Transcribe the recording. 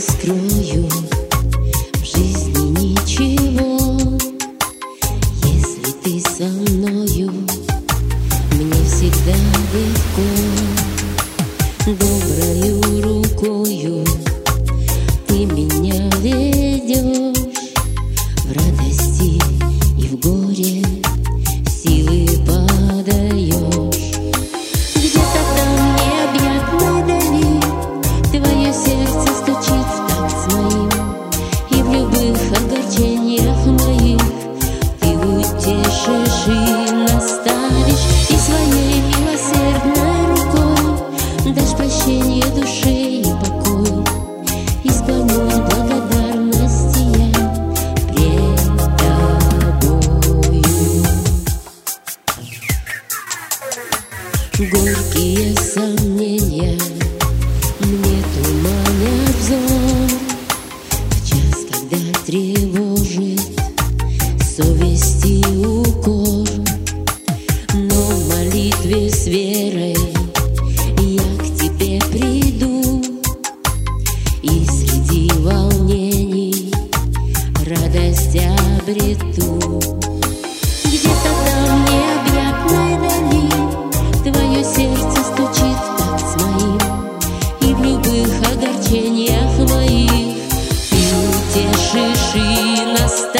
скрою в жизни ничего. Если ты со мною, мне всегда легко. Доброю рукою ты меня ведешь, в радости и в горе силы подаешь. Где-то там необъятной дали твое сердце стучит в такт с моим, и в любых огорчениях моих ты утешишь и наставишь, и своей милосердной рукой дашь прощение душе и покой. Исполню благодарности я пред тобою. Горькие сомнения мне туманят взор в час, когда тревожит совести укор. Но в молитве с верой я к тебе приду, и среди волнений радость обрету. Где-то там необъятной дали твое сердце стучит в такт с моим, и в любых огорчениях моих ты утешишь и наставишь.